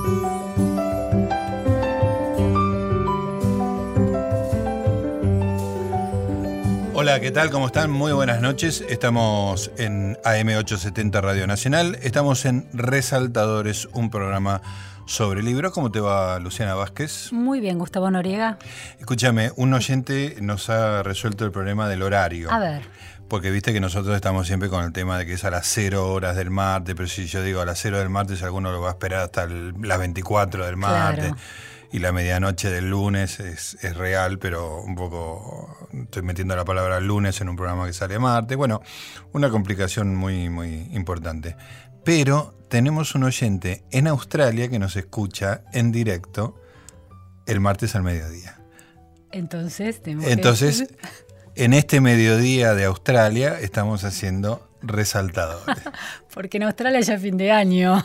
Hola, ¿qué tal? ¿Cómo están? Muy buenas noches. Estamos en AM870 Radio Nacional. Estamos en Resaltadores, un programa sobre libros. ¿Cómo te va, Luciana Vázquez? Muy bien, Gustavo Noriega. Escúchame, un oyente nos ha resuelto el problema del horario. A ver. Porque viste que nosotros estamos siempre con el tema de que es a las 0 horas del martes, pero si yo digo a las 0 del martes, alguno lo va a esperar hasta las 24 del martes. Claro. Y la medianoche del lunes es real, pero un poco estoy metiendo la palabra lunes en un programa que sale martes. Bueno, una complicación muy, muy importante. Pero tenemos un oyente en Australia que nos escucha en directo el martes al mediodía. Entonces, en este mediodía de Australia estamos haciendo Resaltadores. Porque en Australia ya es fin de año.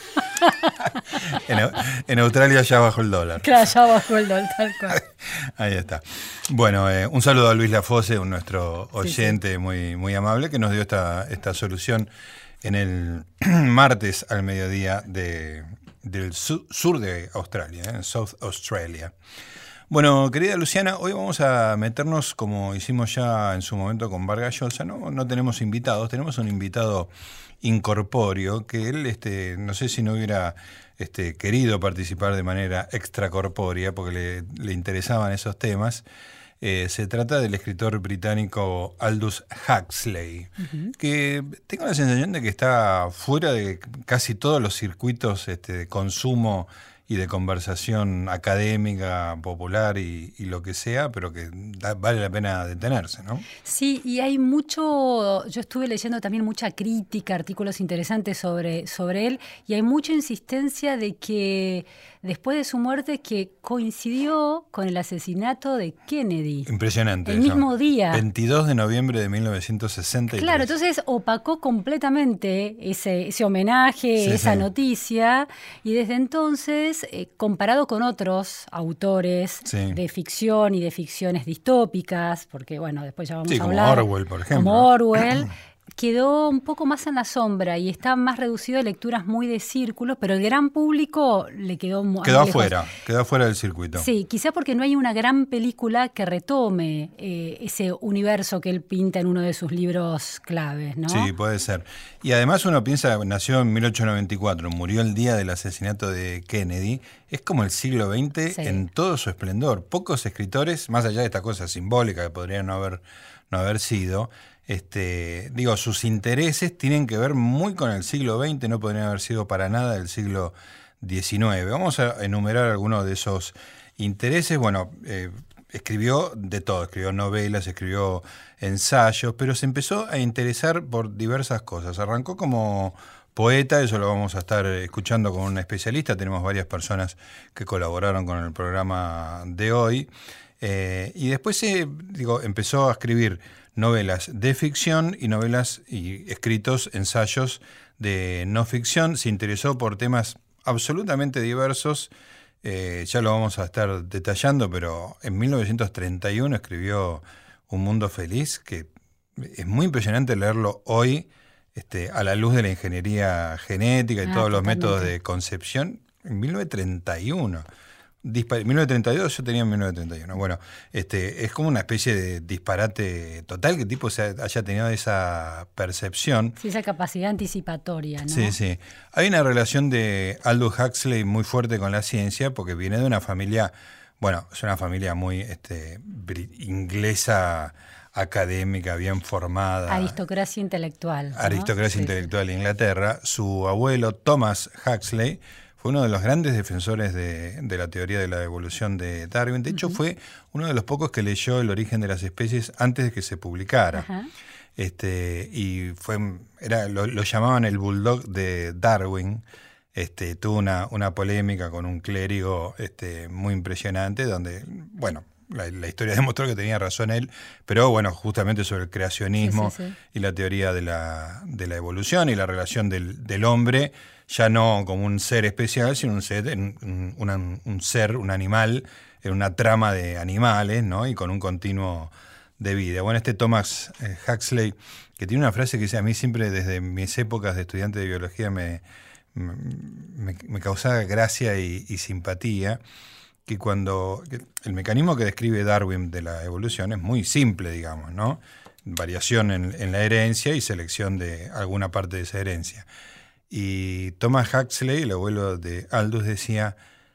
En Australia ya bajó el dólar. Claro, ya bajó el dólar, tal cual. Ahí está. Bueno, un saludo a Luis Lafose, nuestro oyente sí. Muy, muy amable, que nos dio esta solución en el martes al mediodía del sur de Australia, en South Australia. Bueno, querida Luciana, hoy vamos a meternos, como hicimos ya en su momento con Vargas Llosa, no tenemos invitados, tenemos un invitado incorpóreo que él, no sé si no hubiera querido participar de manera extracorpórea porque le interesaban esos temas. Se trata del escritor británico Aldous Huxley, que tengo la sensación de que está fuera de casi todos los circuitos de consumo y de conversación académica, popular y lo que sea, pero que vale la pena detenerse, ¿no? Sí, y hay mucho, yo estuve leyendo también mucha crítica, artículos interesantes sobre él, y hay mucha insistencia de que después de su muerte que coincidió con el asesinato de Kennedy. Impresionante. El mismo día. 22 de noviembre de 1963. Claro, entonces opacó completamente ese homenaje, esa noticia, y desde entonces, comparado con otros autores de ficción y de ficciones distópicas, porque bueno, después ya vamos a hablar. Como Orwell, por ejemplo. Como Orwell. Quedó un poco más en la sombra y está más reducido a lecturas muy de círculos, pero el gran público le quedó afuera del circuito. Sí, quizá porque no hay una gran película que retome ese universo que él pinta en uno de sus libros claves, ¿no? Sí, puede ser. Y además uno piensa, nació en 1894, murió el día del asesinato de Kennedy, es como el siglo XX en todo su esplendor. Pocos escritores, más allá de esta cosa simbólica que podrían no haber sido, sus intereses tienen que ver muy con el siglo XX, no podrían haber sido para nada del siglo XIX. Vamos a enumerar algunos de esos intereses. Bueno, escribió de todo, escribió novelas, escribió ensayos, pero se empezó a interesar por diversas cosas. Arrancó como poeta, eso lo vamos a estar escuchando con un especialista, tenemos varias personas que colaboraron con el programa de hoy, y después empezó a escribir novelas de ficción y novelas y escritos, ensayos de no ficción. Se interesó por temas absolutamente diversos, ya lo vamos a estar detallando, pero en 1931 escribió Un mundo feliz, que es muy impresionante leerlo hoy, a la luz de la ingeniería genética y todos los métodos de concepción, en 1931. 1932, yo tenía en 1931. Bueno, es como una especie de disparate total que el tipo haya tenido esa percepción. Sí, esa capacidad anticipatoria, ¿no? Sí. Hay una relación de Aldous Huxley muy fuerte con la ciencia porque viene de una familia, es una familia muy inglesa, académica, bien formada. Aristocracia intelectual. Aristocracia intelectual de Inglaterra. Su abuelo, Thomas Huxley, fue uno de los grandes defensores de la teoría de la evolución de Darwin. De hecho, fue uno de los pocos que leyó El origen de las especies antes de que se publicara. Y lo llamaban el bulldog de Darwin. Tuvo una polémica con un clérigo muy impresionante, donde, la historia demostró que tenía razón él, pero justamente sobre el creacionismo y la teoría de la evolución y la relación del hombre, ya no como un ser especial, sino un animal, en una trama de animales, ¿no? Y con un continuo de vida. Thomas Huxley, que tiene una frase que dice, a mí siempre desde mis épocas de estudiante de biología me me causaba gracia y simpatía, que el mecanismo que describe Darwin de la evolución es muy simple, digamos, ¿no? Variación en la herencia y selección de alguna parte de esa herencia. Y Thomas Huxley, el abuelo de Aldous, decía,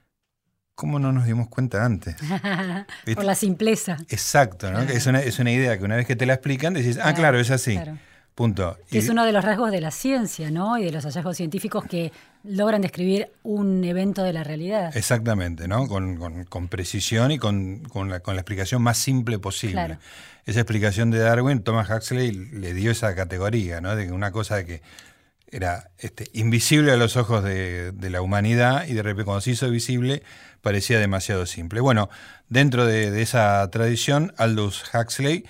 ¿cómo no nos dimos cuenta antes? Por la simpleza. Exacto, ¿no? Claro. Es una idea que una vez que te la explican decís, claro, es así. Claro. Punto. Que es uno de los rasgos de la ciencia, ¿no? Y de los hallazgos científicos que logran describir un evento de la realidad. Exactamente, ¿no? Con precisión y con la explicación más simple posible. Claro. Esa explicación de Darwin, Thomas Huxley le dio esa categoría, ¿no? De una cosa que era invisible a los ojos de la humanidad y de repente cuando se hizo visible parecía demasiado simple. Bueno, dentro de esa tradición, Aldous Huxley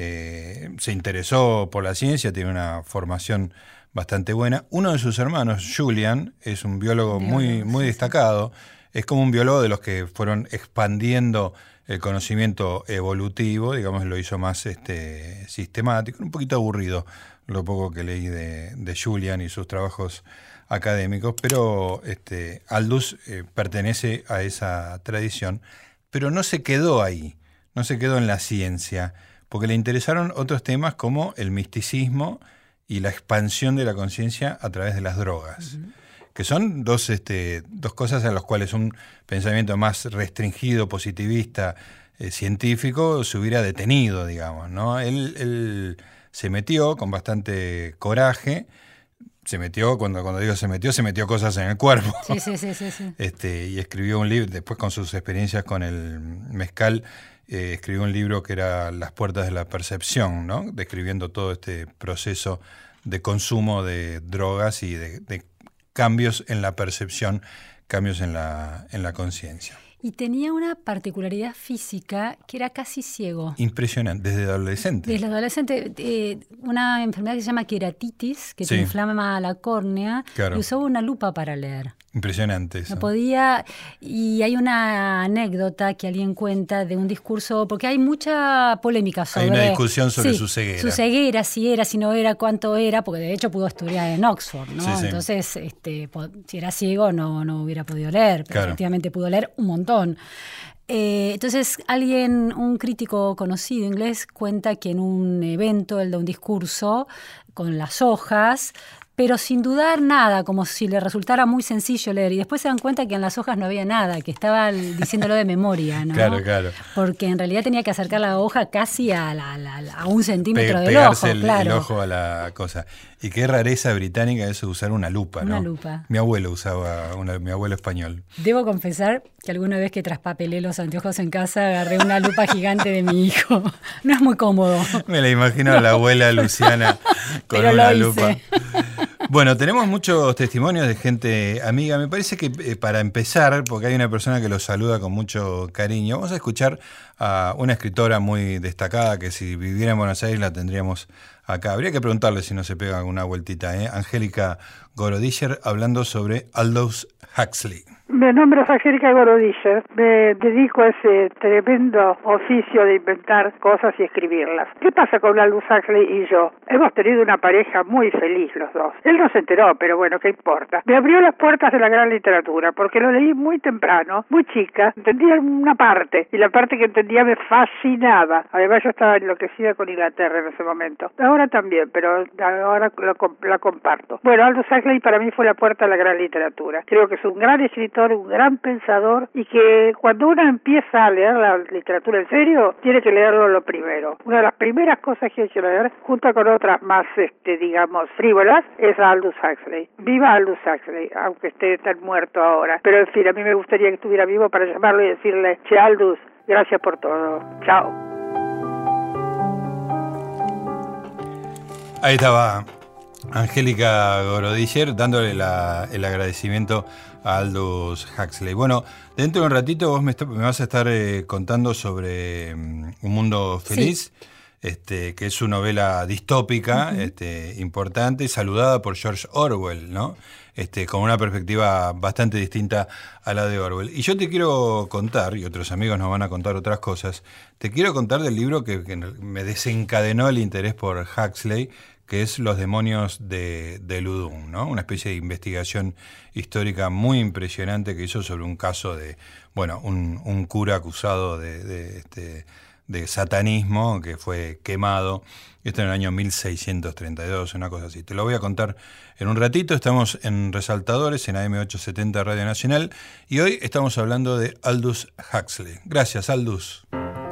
se interesó por la ciencia, tiene una formación bastante buena. Uno de sus hermanos, Julian, es un biólogo muy destacado. Es como un biólogo de los que fueron expandiendo el conocimiento evolutivo, digamos, lo hizo más sistemático, un poquito aburrido lo poco que leí de Julian y sus trabajos académicos, pero Aldous pertenece a esa tradición, pero no se quedó ahí, no se quedó en la ciencia, porque le interesaron otros temas como el misticismo y la expansión de la conciencia a través de las drogas, que son dos cosas a las cuales un pensamiento más restringido, positivista, científico, se hubiera detenido, digamos, ¿no? Él se metió con bastante coraje, cuando digo se metió cosas en el cuerpo. Sí. Y escribió un libro, después con sus experiencias con el mezcal, escribió un libro que era Las puertas de la percepción, ¿no? Describiendo todo este proceso de consumo de drogas y de cambios en la percepción, cambios en la conciencia. Y tenía una particularidad física que era casi ciego. Impresionante, desde adolescente. Desde adolescente, una enfermedad que se llama queratitis, que te inflama la córnea, claro. Y usaba una lupa para leer. Impresionante eso. No podía, y hay una anécdota que alguien cuenta de un discurso, porque hay mucha polémica sobre... Hay una discusión sobre su ceguera. Su ceguera, si era, si no era, cuánto era, porque de hecho pudo estudiar en Oxford, ¿no? Sí. Entonces, si era ciego no hubiera podido leer, pero efectivamente pudo leer un montón. Entonces un crítico conocido inglés cuenta que en un evento él da un discurso con las hojas, pero sin dudar nada, como si le resultara muy sencillo leer. Y después se dan cuenta que en las hojas no había nada, que estaba diciéndolo de memoria, ¿no? Claro. Porque en realidad tenía que acercar la hoja casi a 1 centímetro del ojo. El ojo a la cosa. Y qué rareza británica eso de usar una lupa, ¿no? Una lupa. Mi abuelo usaba, mi abuelo español. Debo confesar que alguna vez que traspapelé los anteojos en casa agarré una lupa gigante de mi hijo. No es muy cómodo. Me la imagino a la abuela Luciana con una lupa. Bueno, tenemos muchos testimonios de gente amiga. Me parece que para empezar, porque hay una persona que los saluda con mucho cariño, vamos a escuchar a una escritora muy destacada que si viviera en Buenos Aires la tendríamos acá. Habría que preguntarle si no se pega una vueltita, ¿eh? Angélica Gorodischer hablando sobre Aldous Huxley. Mi nombre es Angélica Gorodischer. Me dedico a ese tremendo oficio de inventar cosas y escribirlas. ¿Qué pasa con Aldous Huxley y yo? Hemos tenido una pareja muy feliz los dos. Él no se enteró, pero bueno, ¿qué importa? Me abrió las puertas de la gran literatura porque lo leí muy temprano, muy chica. Entendía una parte y la parte que entendía me fascinaba. Además yo estaba enloquecida con Inglaterra en ese momento. Ahora también, pero ahora la comparto. Bueno, Aldous Huxley para mí fue la puerta a la gran literatura. Creo que es un gran escritor, un gran pensador, y que cuando uno empieza a leer la literatura en serio, tiene que leerlo lo primero. Una de las primeras cosas que hay que leer, junto con otras más, digamos, frívolas, es a Aldous Huxley. Viva Aldous Huxley, aunque esté tan muerto ahora. Pero en fin, a mí me gustaría que estuviera vivo para llamarlo y decirle, che Aldous, gracias por todo. Chao. Ahí estaba Angélica Gorodischer dándole el agradecimiento a Aldous Huxley. Bueno, dentro de un ratito vos me vas a estar contando sobre Un Mundo Feliz, que es su novela distópica, importante, saludada por George Orwell, ¿no? Con una perspectiva bastante distinta a la de Orwell. Y yo te quiero contar, y otros amigos nos van a contar otras cosas, te quiero contar del libro que me desencadenó el interés por Huxley, que es Los demonios de Ludum, ¿no? Una especie de investigación histórica muy impresionante que hizo sobre un caso de, bueno, un cura acusado de satanismo que fue quemado. Esto en el año 1632, una cosa así. Te lo voy a contar en un ratito. Estamos en Resaltadores, en AM870 Radio Nacional, y hoy estamos hablando de Aldous Huxley. Gracias, Aldous.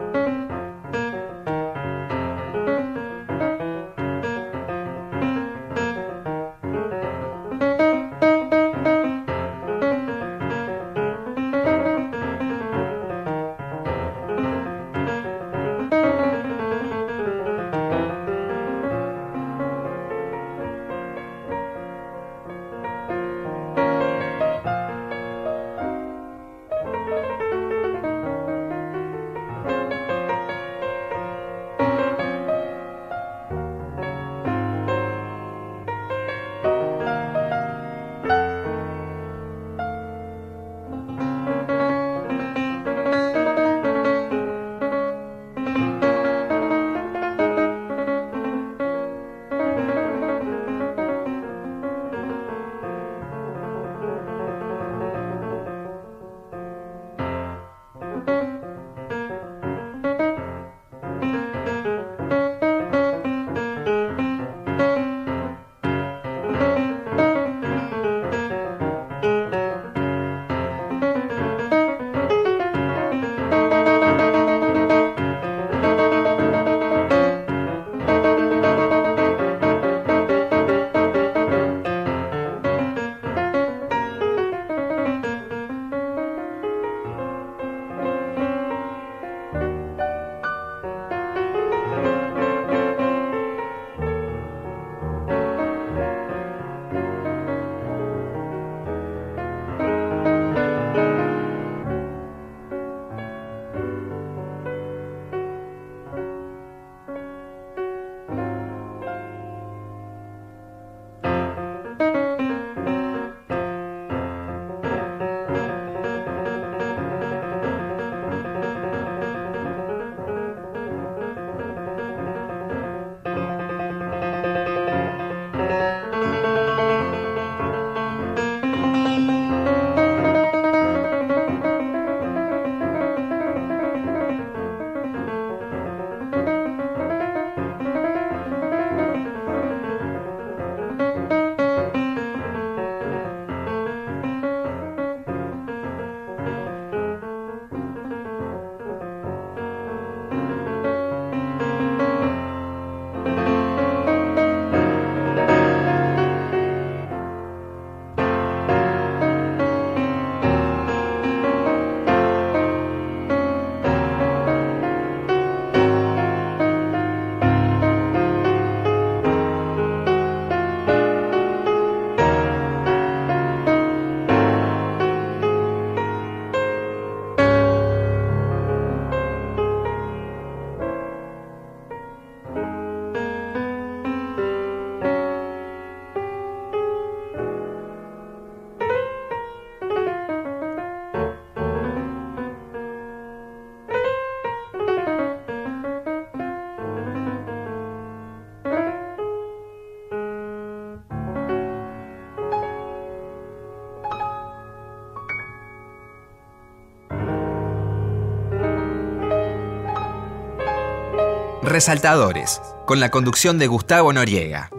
Resaltadores, con la conducción de Gustavo Noriega.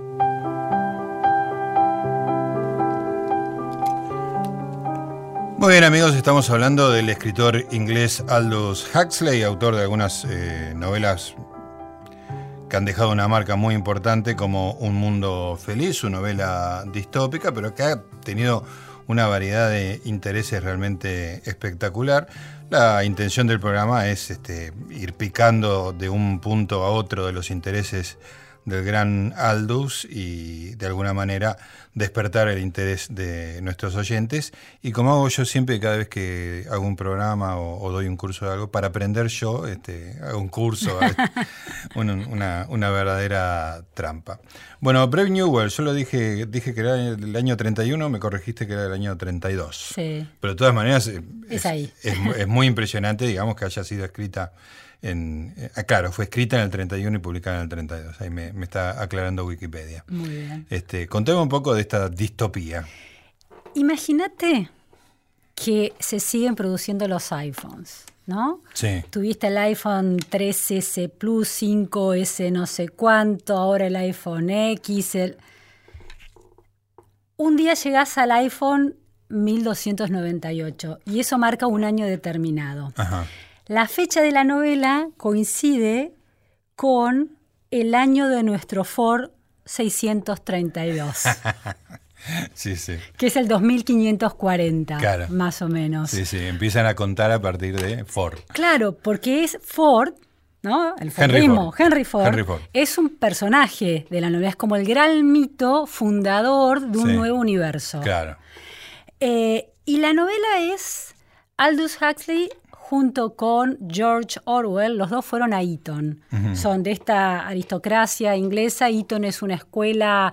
Muy bien, amigos, estamos hablando del escritor inglés Aldous Huxley, autor de algunas novelas que han dejado una marca muy importante, como Un mundo feliz, su novela distópica, pero que ha tenido una variedad de intereses realmente espectacular. La intención del programa es ir picando de un punto a otro de los intereses del gran Aldous y de alguna manera despertar el interés de nuestros oyentes. Y como hago yo siempre, cada vez que hago un programa o doy un curso de algo, para aprender yo, hago un curso, una verdadera trampa. Bueno, Brave New World, yo lo dije que era el año 31, me corregiste que era el año 32. Sí. Pero de todas maneras es ahí. Es muy impresionante, digamos, que haya sido escrita Claro, fue escrita en el 31 y publicada en el 32. Ahí me está aclarando Wikipedia. Muy bien. Contame un poco de esta distopía. Imagínate que se siguen produciendo los iPhones, ¿no? Sí. Tuviste el iPhone 3S Plus, 5S no sé cuánto, ahora el iPhone X. Un día llegás al iPhone 1298 y eso marca un año determinado. Ajá. La fecha de la novela coincide con el año de nuestro Ford 632. Sí, sí. Que es el 2540, claro. Más o menos. Sí, sí, empiezan a contar a partir de Ford. Claro, porque es Ford, ¿no? El Fordismo, Henry Ford, es un personaje de la novela, es como el gran mito fundador de un nuevo universo. Claro. Y la novela es Aldous Huxley junto con George Orwell, los dos fueron a Eton. Uh-huh. Son de esta aristocracia inglesa. Eton es una escuela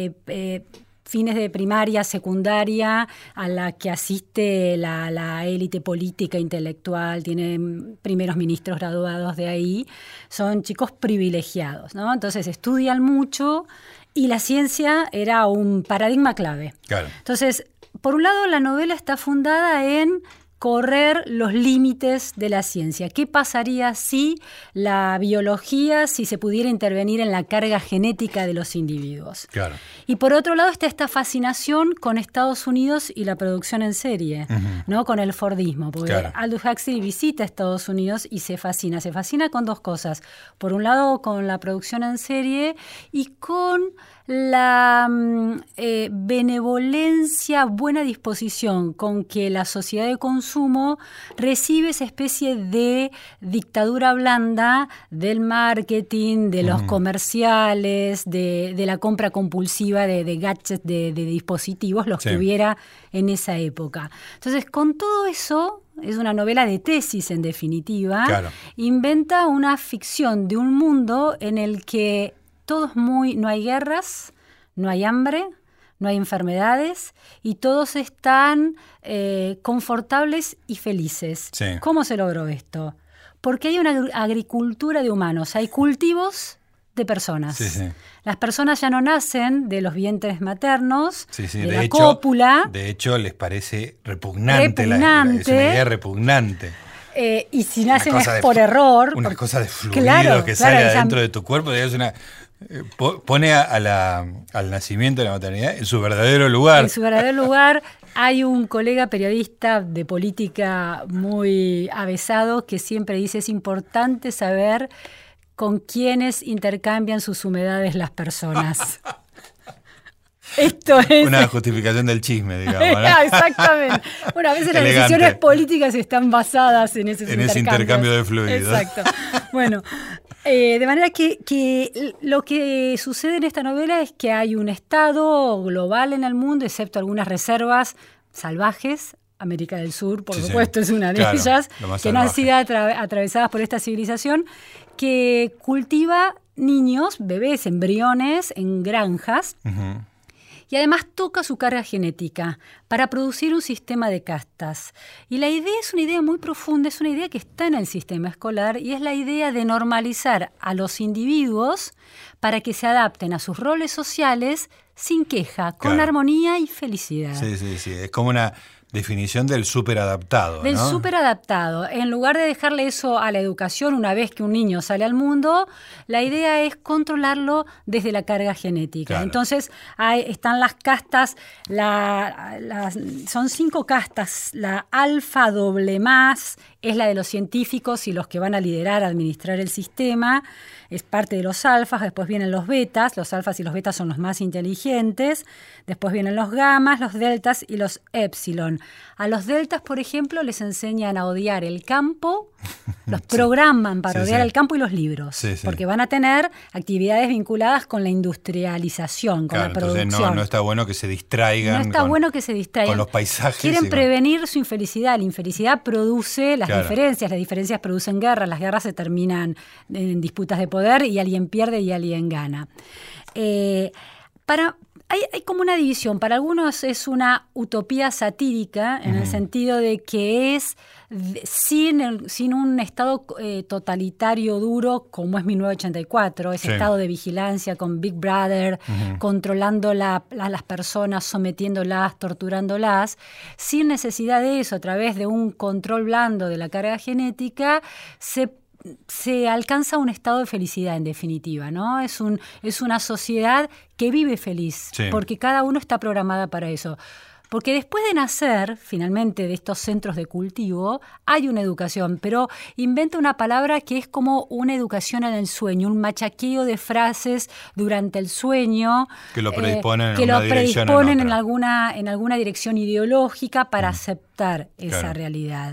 fines de primaria, secundaria, a la que asiste la élite política, intelectual, tienen primeros ministros graduados de ahí. Son chicos privilegiados, ¿no? Entonces estudian mucho y la ciencia era un paradigma clave. Claro. Entonces, por un lado, la novela está fundada en correr los límites de la ciencia. ¿Qué pasaría si la biología, si se pudiera intervenir en la carga genética de los individuos? Claro. Y por otro lado está esta fascinación con Estados Unidos y la producción en serie, uh-huh. ¿no? Con el Fordismo, porque claro. Aldous Huxley visita Estados Unidos y se fascina con dos cosas. Por un lado, con la producción en serie y con la benevolencia, buena disposición con que la sociedad de consumo recibe esa especie de dictadura blanda del marketing, de los comerciales, de la compra compulsiva de gadgets, de dispositivos, los que hubiera en esa época. Entonces, con todo eso, es una novela de tesis en definitiva, claro. Inventa una ficción de un mundo en el que todo es no hay guerras, no hay hambre, no hay enfermedades y todos están confortables y felices. Sí. ¿Cómo se logró esto? Porque hay una agricultura de humanos, hay cultivos de personas. Sí, sí. Las personas ya no nacen de los vientres maternos, de la hecho, cópula. De hecho, les parece repugnante. Es una idea repugnante. Y si nacen es por error. Una cosa de fluido que sale adentro de tu cuerpo. Es una... Pone al nacimiento de la maternidad en su verdadero lugar. En su verdadero lugar. Hay un colega periodista de política muy avesado que siempre dice: es importante saber con quiénes intercambian sus humedades las personas. Esto es una justificación del chisme, digamos, ¿no? Exactamente. Bueno, a veces las decisiones políticas están basadas en ese intercambio de fluidos. Exacto. Bueno, de manera que lo que sucede en esta novela es que hay un estado global en el mundo, excepto algunas reservas salvajes. América del Sur, por supuesto, es una de ellas, que no han sido atravesadas por esta civilización, que cultiva niños, bebés, embriones en granjas. Uh-huh. Y además toca su carga genética para producir un sistema de castas. Y la idea es una idea muy profunda, es una idea que está en el sistema escolar y es la idea de normalizar a los individuos para que se adapten a sus roles sociales sin queja, con armonía y felicidad. Sí, sí, sí. Es como una definición del superadaptado, Del ¿no? superadaptado. En lugar de dejarle eso a la educación una vez que un niño sale al mundo, la idea es controlarlo desde la carga genética. Claro. Entonces, están las castas, son 5 castas. La alfa doble más es la de los científicos y los que van a liderar, administrar el sistema. Es parte de los alfas, después vienen los betas. Los alfas y los betas son los más inteligentes. Después vienen los gamas, los deltas y los épsilon. A los deltas, por ejemplo, les enseñan a odiar el campo, los programan para odiar el campo y los libros, porque van a tener actividades vinculadas con la industrialización, con la producción. Entonces no está bueno que se distraigan. No está bueno que se distraigan. Con los paisajes. Quieren prevenir su infelicidad. La infelicidad produce las diferencias producen guerras, las guerras se terminan en disputas de poder y alguien pierde y alguien gana. Hay como una división. Para algunos es una utopía satírica en el sentido de que es sin un estado totalitario duro como es 1984, ese estado de vigilancia con Big Brother, controlando a las personas, sometiéndolas, torturándolas, sin necesidad de eso, a través de un control blando de la carga genética, se alcanza un estado de felicidad, en definitiva, ¿no? Es una sociedad que vive feliz, porque cada uno está programada para eso. Porque después de nacer, finalmente, de estos centros de cultivo, hay una educación, pero inventa una palabra que es como una educación en el sueño, un machaqueo de frases durante el sueño que lo predisponen en alguna dirección ideológica para aceptar esa realidad.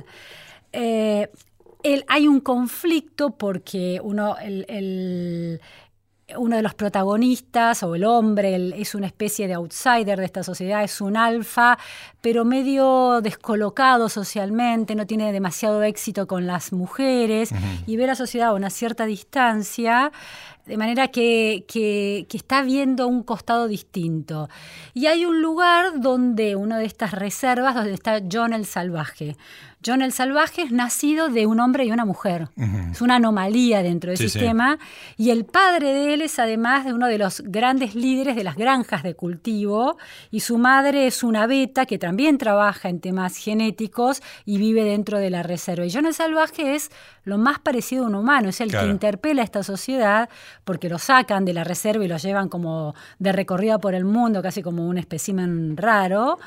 Hay un conflicto porque uno de los protagonistas, o el hombre, es una especie de outsider de esta sociedad, es un alfa, pero medio descolocado socialmente, no tiene demasiado éxito con las mujeres, y ve la sociedad a una cierta distancia, de manera que está viendo un costado distinto. Y hay un lugar donde, una de estas reservas, donde está John el Salvaje. John el Salvaje es nacido de un hombre y una mujer. Es una anomalía dentro del sistema. Y el padre de él es además de uno de los grandes líderes de las granjas de cultivo. Y su madre es una beta que también trabaja en temas genéticos y vive dentro de la reserva. Y John el Salvaje es lo más parecido a un humano. Es el que interpela a esta sociedad porque lo sacan de la reserva y lo llevan como de recorrida por el mundo, casi como un espécimen raro.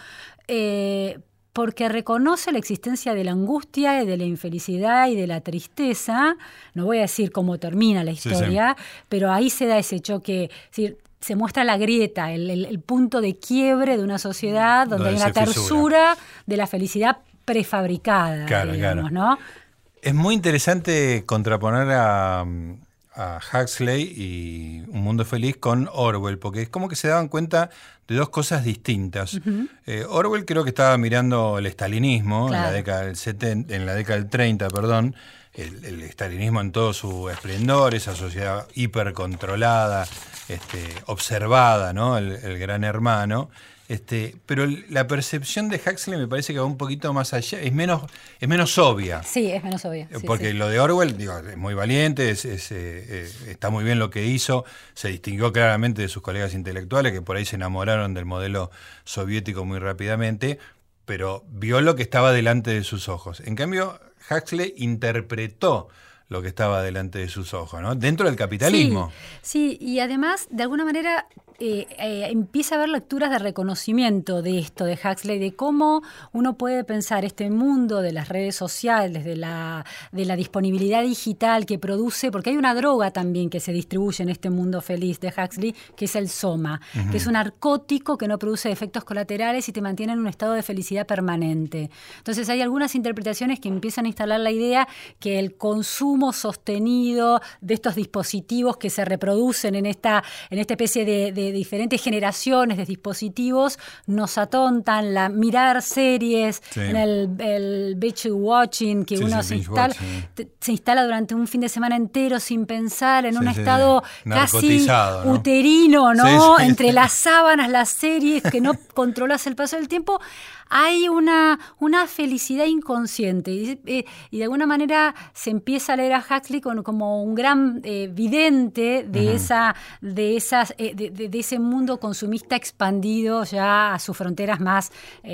Porque reconoce la existencia de la angustia y de la infelicidad y de la tristeza. No voy a decir cómo termina la historia, pero ahí se da ese choque. Es decir, se muestra la grieta, el punto de quiebre de una sociedad donde hay una tersura de la felicidad prefabricada, digamos, ¿no? Es muy interesante contraponer a Huxley y Un Mundo Feliz con Orwell, porque es como que se daban cuenta de dos cosas distintas. Orwell creo que estaba mirando el estalinismo en la década del 30, el estalinismo en todo su esplendor, esa sociedad hipercontrolada, observada, ¿no? El gran hermano. Pero la percepción de Huxley me parece que va un poquito más allá, es menos obvia. Sí, es menos obvia. Porque lo de Orwell, es muy valiente, está muy bien lo que hizo, se distinguió claramente de sus colegas intelectuales que por ahí se enamoraron del modelo soviético muy rápidamente, pero vio lo que estaba delante de sus ojos. En cambio, Huxley interpretó lo que estaba delante de sus ojos, ¿no? Dentro del capitalismo. Sí, y además, de alguna manera, empieza a haber lecturas de reconocimiento de esto, de Huxley, de cómo uno puede pensar este mundo de las redes sociales, de la disponibilidad digital que produce, porque hay una droga también que se distribuye en este mundo feliz de Huxley, que es el soma, que es un narcótico que no produce efectos colaterales y te mantiene en un estado de felicidad permanente. Entonces hay algunas interpretaciones que empiezan a instalar la idea que el consumo sostenido de estos dispositivos que se reproducen en esta especie de diferentes generaciones de dispositivos nos atontan, mirar series, en el binge watching que uno se instala durante un fin de semana entero sin pensar, en un estado casi uterino, ¿no? Entre las sábanas, las series, que no controlas el paso del tiempo. Hay una felicidad inconsciente y de alguna manera se empieza a leer a Huxley como un gran vidente de ese mundo consumista expandido ya a sus fronteras más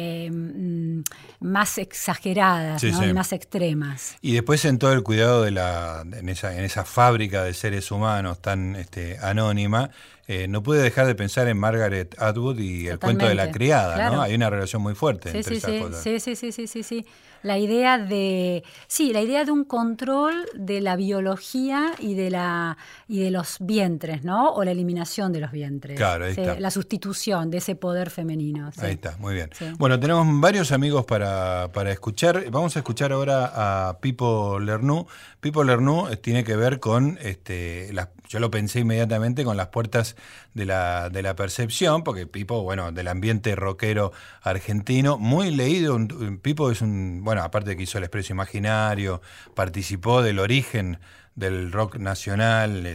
exageradas, ¿no? Y más extremas. Y después en todo el cuidado en esa fábrica de seres humanos tan anónima, no pude dejar de pensar en Margaret Atwood y el cuento de la criada, ¿no? Hay una relación muy fuerte entre esas cosas. Sí. La idea de un control de la biología y de los vientres, ¿no? O la eliminación de los vientres. Claro, ahí está. La sustitución de ese poder femenino. Ahí está, muy bien. Sí. Bueno, tenemos varios amigos para escuchar. Vamos a escuchar ahora a Pipo Lernoux. Pipo Lernoux tiene que ver con, yo lo pensé inmediatamente con las puertas de la percepción, porque Pipo, del ambiente rockero argentino, muy leído. Pipo es aparte de que hizo El Expreso Imaginario, participó del origen del rock nacional,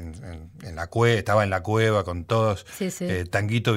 en la cueva, estaba en la cueva con todos. Sí, sí. Tanguito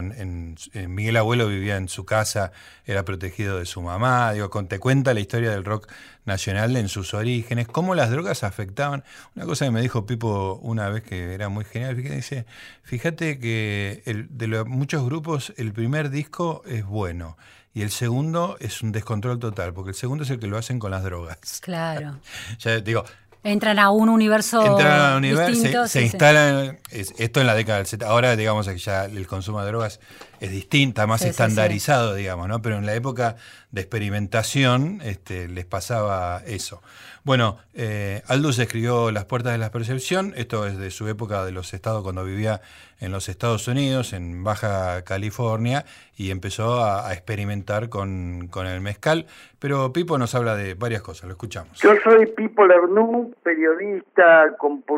Miguel Abuelo vivía en su casa, era protegido de su mamá. Te cuenta la historia del rock nacional en sus orígenes, cómo las drogas afectaban. Una cosa que me dijo Pipo una vez que era muy genial, dice, fíjate que muchos grupos el primer disco es bueno y el segundo es un descontrol total, porque el segundo es el que lo hacen con las drogas. Claro. Ya digo, entran a un universo distinto. Se instalan, esto en la década del 70. Ahora, digamos, que ya el consumo de drogas es distinto, más estandarizado, digamos, ¿no? Pero en la época de experimentación les pasaba eso. Bueno, Aldous escribió Las puertas de la percepción. Esto es de su época de los estados, cuando vivía en los Estados Unidos, en Baja California, y empezó a experimentar con el mezcal. Pero Pipo nos habla de varias cosas, lo escuchamos. Yo soy Pipo Lernoux, periodista,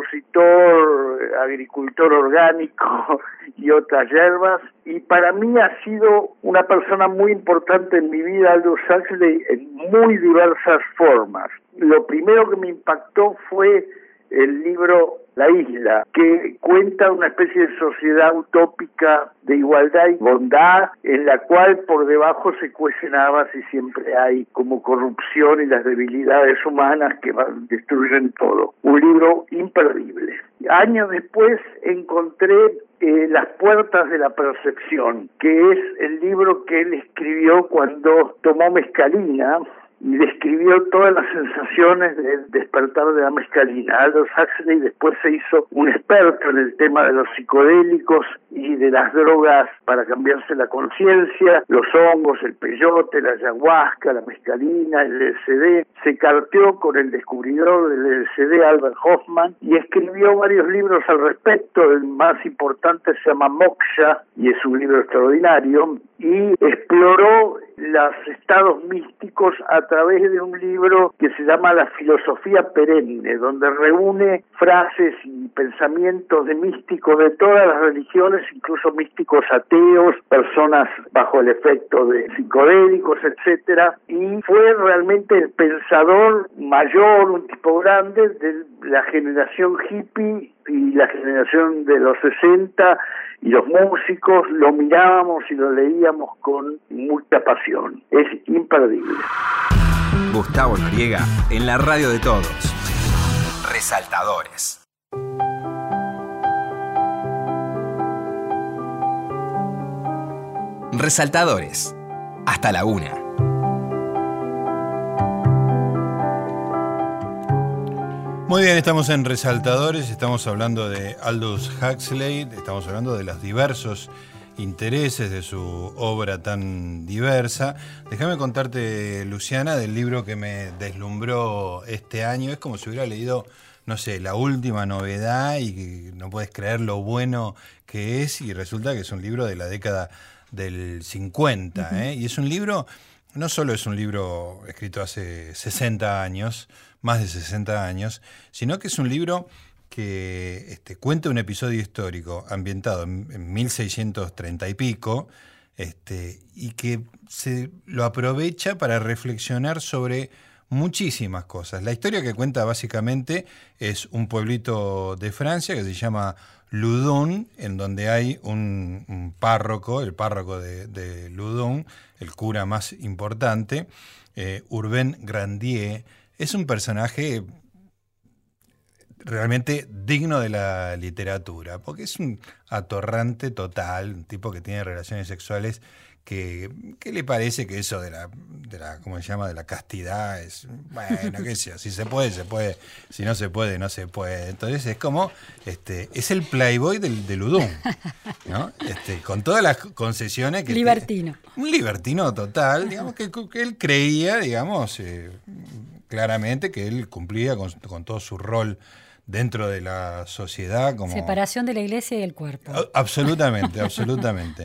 compositor, agricultor orgánico y otras hierbas, y para mí ha sido una persona muy importante en mi vida, Aldous Huxley, en muy diversas formas. Lo primero que me impactó fue el libro La Isla, que cuenta una especie de sociedad utópica de igualdad y bondad, en la cual por debajo se cuecen habas y siempre hay como corrupción y las debilidades humanas que destruyen todo. Un libro imperdible. Años después encontré Las puertas de la percepción, que es el libro que él escribió cuando tomó mescalina, y describió todas las sensaciones del despertar de la mescalina. Aldous Huxley después se hizo un experto en el tema de los psicodélicos y de las drogas para cambiarse la conciencia, los hongos, el peyote, la ayahuasca, la mescalina, el LSD. Se carteó con el descubridor del LSD, Albert Hoffman, y escribió varios libros al respecto. El más importante se llama Moksha, y es un libro extraordinario, y exploró los estados místicos a través de un libro que se llama La filosofía perenne, donde reúne frases y pensamientos de místicos de todas las religiones, incluso místicos ateos, personas bajo el efecto de psicodélicos, etcétera, y fue realmente el pensador mayor, un tipo grande de la generación hippie y la generación de los 60, y los músicos lo mirábamos y lo leíamos con mucha pasión. Es imperdible. Gustavo Noriega en la radio de todos. Resaltadores. Resaltadores. Hasta la 1:00. Muy bien, estamos en Resaltadores, estamos hablando de Aldous Huxley, estamos hablando de los diversos intereses de su obra tan diversa. Déjame contarte, Luciana, del libro que me deslumbró este año. Es como si hubiera leído, no sé, la última novedad y no puedes creer lo bueno que es, y resulta que es un libro de la década del 50, ¿eh? Y es un libro, no solo es un libro escrito hace 60 años, más de 60 años, sino que es un libro que cuenta un episodio histórico ambientado en 1630 y pico, y que se lo aprovecha para reflexionar sobre muchísimas cosas. La historia que cuenta básicamente es un pueblito de Francia que se llama Loudun, en donde hay un párroco, el párroco de Loudun, el cura más importante, Urbain Grandier. Es un personaje realmente digno de la literatura, porque es un atorrante total, un tipo que tiene relaciones sexuales que le parece que eso de la ¿cómo se llama?, de la castidad es, bueno, qué sé yo, si se puede, se puede, si no se puede, no se puede. Entonces es como, es el Playboy de Loudun, ¿no? Con todas las concesiones que... Libertino. Un libertino total, digamos, que él creía, digamos, claramente que él cumplía con todo su rol dentro de la sociedad. Como... separación de la iglesia y el cuerpo. Absolutamente, absolutamente.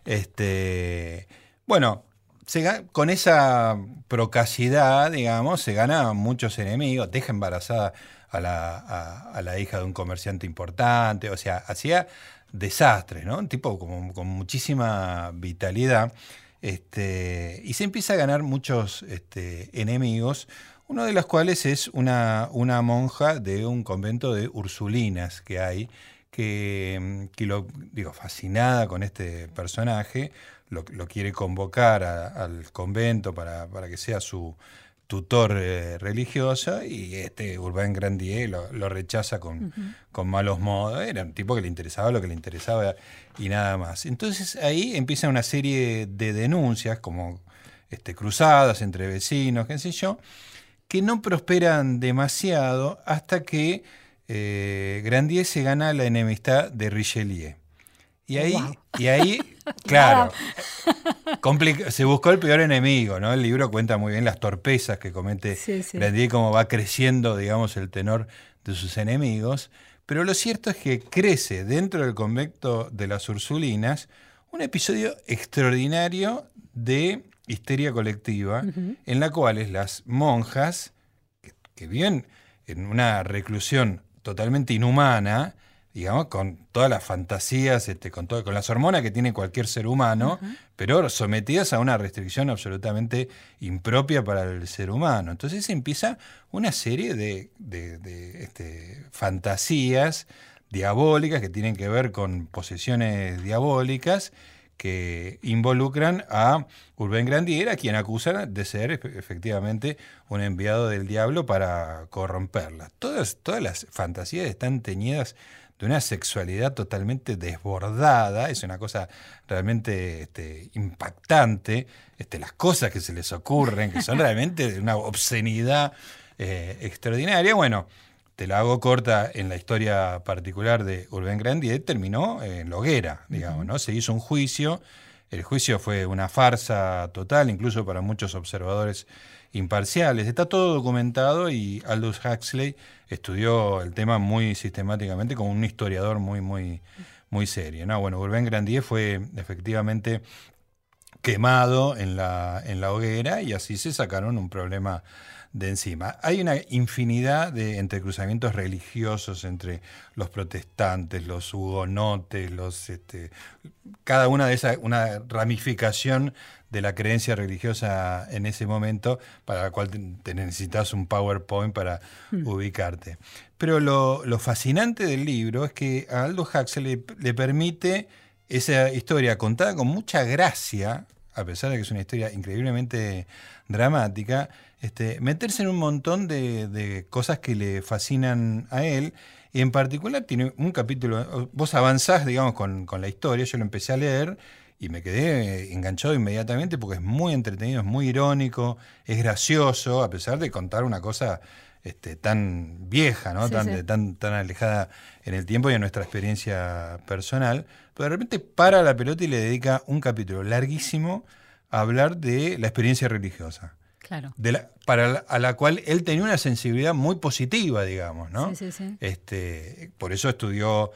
Bueno, con esa procacidad, digamos, se gana muchos enemigos, deja embarazada a la hija de un comerciante importante, o sea, hacía desastres, ¿no? Un tipo con muchísima vitalidad, y se empieza a ganar muchos enemigos. Una de las cuales es una monja de un convento de Ursulinas que hay, que fascinada con este personaje, lo quiere convocar al convento para que sea su tutor religioso, y Urbain Grandier lo rechaza con malos modos. Era un tipo que le interesaba lo que le interesaba y nada más. Entonces ahí empieza una serie de denuncias, como cruzadas entre vecinos, qué sé yo, que no prosperan demasiado hasta que Grandier se gana la enemistad de Richelieu. Y ahí, claro, se buscó el peor enemigo, ¿no? El libro cuenta muy bien las torpezas que comete Grandier, cómo va creciendo, digamos, el tenor de sus enemigos. Pero lo cierto es que crece dentro del convento de las Ursulinas un episodio extraordinario de histeria colectiva, en la cual las monjas, que viven en una reclusión totalmente inhumana, digamos, con todas las fantasías, con las hormonas que tiene cualquier ser humano, pero sometidas a una restricción absolutamente impropia para el ser humano. Entonces empieza una serie de fantasías diabólicas que tienen que ver con posesiones diabólicas, que involucran a Urbain Grandier, a quien acusan de ser efectivamente un enviado del diablo para corromperla. Todas las fantasías están teñidas de una sexualidad totalmente desbordada. Es una cosa realmente impactante, las cosas que se les ocurren, que son realmente de una obscenidad extraordinaria. Bueno, te la hago corta, en la historia particular de Urbain Grandier terminó en la hoguera, digamos, ¿no? Se hizo un juicio, el juicio fue una farsa total, incluso para muchos observadores imparciales. Está todo documentado y Aldous Huxley estudió el tema muy sistemáticamente como un historiador muy serio, ¿no? Bueno, Urbain Grandier fue efectivamente quemado en la hoguera, y así se sacaron un problema de encima. Hay una infinidad de entrecruzamientos religiosos entre los protestantes, los hugonotes, cada una de esas, una ramificación de la creencia religiosa en ese momento, para la cual te necesitas un PowerPoint para ubicarte. Pero lo fascinante del libro es que a Aldous Huxley le permite esa historia contada con mucha gracia, a pesar de que es una historia increíblemente dramática, meterse en un montón de cosas que le fascinan a él. Y en particular tiene un capítulo, vos avanzás, digamos, con la historia. Yo lo empecé a leer y me quedé enganchado inmediatamente, porque es muy entretenido, es muy irónico, es gracioso, a pesar de contar una cosa tan vieja, ¿no? Tan alejada en el tiempo y en nuestra experiencia personal. Pero de repente para la pelota y le dedica un capítulo larguísimo a hablar de la experiencia religiosa. Claro. A la cual él tenía una sensibilidad muy positiva, digamos, ¿no? Sí. Por eso estudió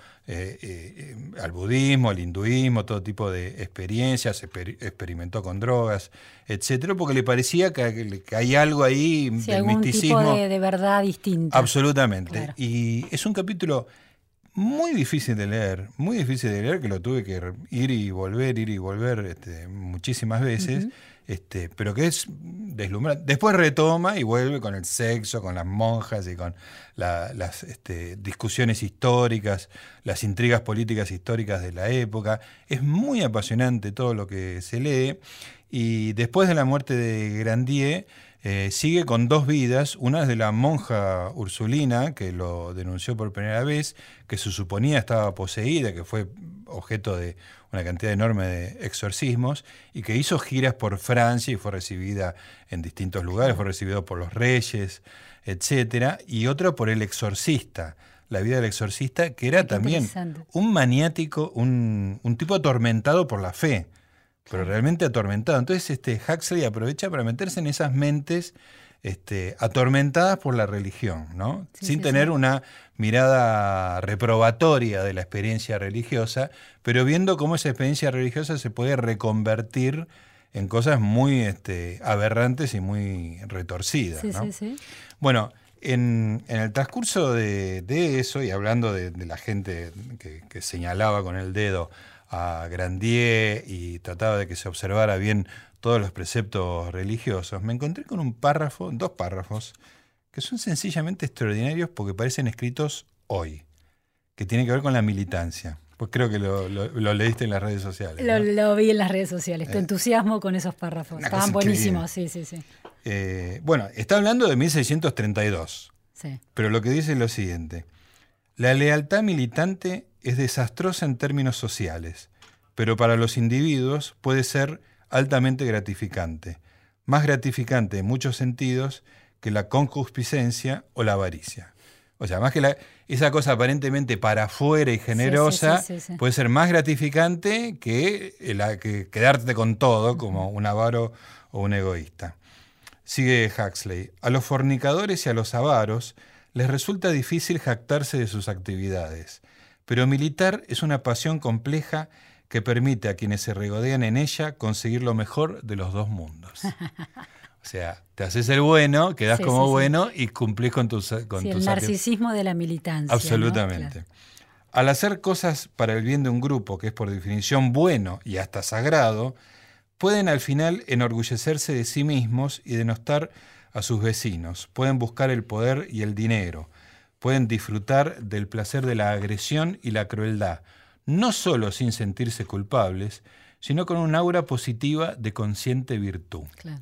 al budismo, al hinduismo, todo tipo de experiencias, experimentó con drogas, etcétera, porque le parecía que hay algo ahí del misticismo. Algún tipo de verdad distinta. Absolutamente. Claro. Y es un capítulo muy difícil de leer, que lo tuve que ir y volver muchísimas veces. Pero que es deslumbrante. Después retoma y vuelve con el sexo, con las monjas y con las discusiones históricas, las intrigas políticas históricas de la época. Es muy apasionante todo lo que se lee. Y después de la muerte de Grandier, sigue con dos vidas. Una es de la monja Ursulina, que lo denunció por primera vez, que se suponía estaba poseída, que fue objeto de una cantidad enorme de exorcismos, y que hizo giras por Francia y fue recibida en distintos lugares, fue recibido por los reyes, etcétera. Y otra por el exorcista, la vida del exorcista, que era también un maniático, un tipo atormentado por la fe, pero realmente atormentado. Entonces Huxley aprovecha para meterse en esas mentes atormentadas por la religión, ¿no? Sin tener una mirada reprobatoria de la experiencia religiosa, pero viendo cómo esa experiencia religiosa se puede reconvertir en cosas muy aberrantes y muy retorcidas, ¿no? Bueno, en el transcurso de eso, y hablando de la gente que señalaba con el dedo a Grandier y trataba de que se observara bien todos los preceptos religiosos, me encontré con dos párrafos, que son sencillamente extraordinarios porque parecen escritos hoy, que tienen que ver con la militancia. Pues creo que lo leíste en las redes sociales, ¿no? Lo vi en las redes sociales, tu entusiasmo con esos párrafos. Estaban buenísimos, sí. Bueno, está hablando de 1632, sí. Pero lo que dice es lo siguiente: la lealtad militante es desastrosa en términos sociales, pero para los individuos puede ser altamente gratificante, más gratificante en muchos sentidos que la concupiscencia o la avaricia. O sea, más que esa cosa aparentemente para afuera y generosa, sí. Puede ser más gratificante que quedarte con todo como un avaro o un egoísta. Sigue Huxley: a los fornicadores y a los avaros les resulta difícil jactarse de sus actividades, pero militar es una pasión compleja que permite a quienes se regodean en ella conseguir lo mejor de los dos mundos. O sea, te haces el bueno, quedás como bueno y cumplís con tus el narcisismo de la militancia. Absolutamente. ¿no? Claro. Al hacer cosas para el bien de un grupo que es por definición bueno y hasta sagrado, pueden al final enorgullecerse de sí mismos y denostar a sus vecinos. Pueden buscar el poder y el dinero. Pueden disfrutar del placer de la agresión y la crueldad, no solo sin sentirse culpables, sino con un aura positiva de consciente virtud. Claro.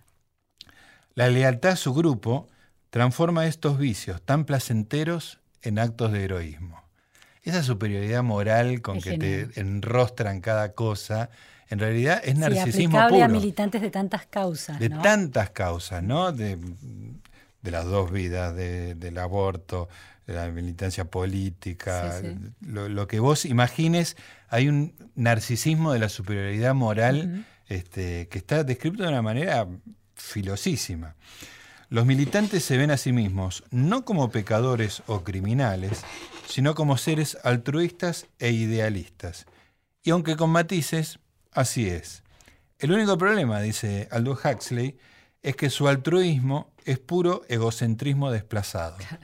La lealtad a su grupo transforma estos vicios tan placenteros en actos de heroísmo. Esa superioridad moral con que genial. Te enrostran cada cosa, en realidad es narcisismo aplicable puro. A militantes de tantas causas. De tantas causas, ¿no? De las dos vidas, del aborto, de la militancia política. Lo que vos imagines, hay un narcisismo de la superioridad moral que está descrito de una manera filosísima. Los militantes se ven a sí mismos no como pecadores o criminales, sino como seres altruistas e idealistas. Y aunque con matices, así es. El único problema, dice Aldous Huxley, es que su altruismo es puro egocentrismo desplazado. Claro.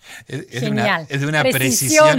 Es de una precisión